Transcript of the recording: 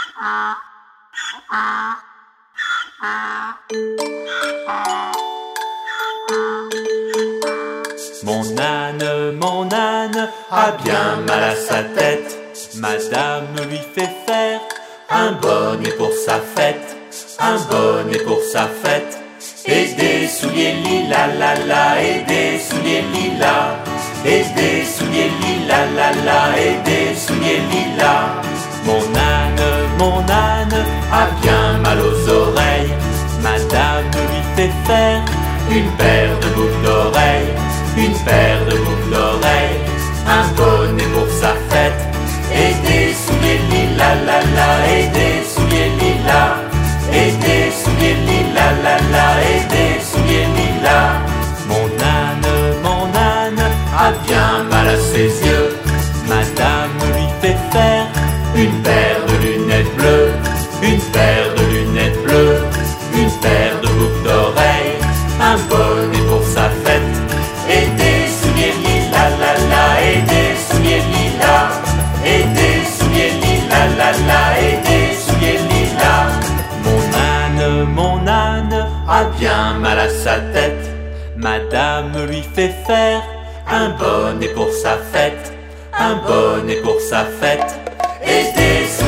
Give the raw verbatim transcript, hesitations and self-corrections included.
Mon âne, mon âne a bien mal à sa tête. Madame lui fait faire un bonnet pour sa fête, un bonnet pour sa fête. Et des souliers lilas, la la, et des souliers lilas, et des souliers lilas, la la, et des souliers lilas. Mon âne, mon âne a bien mal aux oreilles. Madame lui fait faire une paire de boucles d'oreilles, une paire de boucles d'oreilles, un bonnet pour sa fête. Et des souliers lilas, la la, et des souliers lilas, et des souliers lilas, la la, et des souliers lilas. Mon âne, mon âne a bien mal à ses yeux. Madame lui fait faire une paire de lunettes bleues, une paire de lunettes bleues, une paire de boucles d'oreilles, un bonnet pour sa fête. Et des souliers lilas, la la, et des souliers lilas, et des souliers lilas, la la, et des souliers lilas. Mon âne, mon âne a bien mal à sa tête. Madame lui fait faire un bonnet pour sa fête, un bonnet pour sa fête. Et des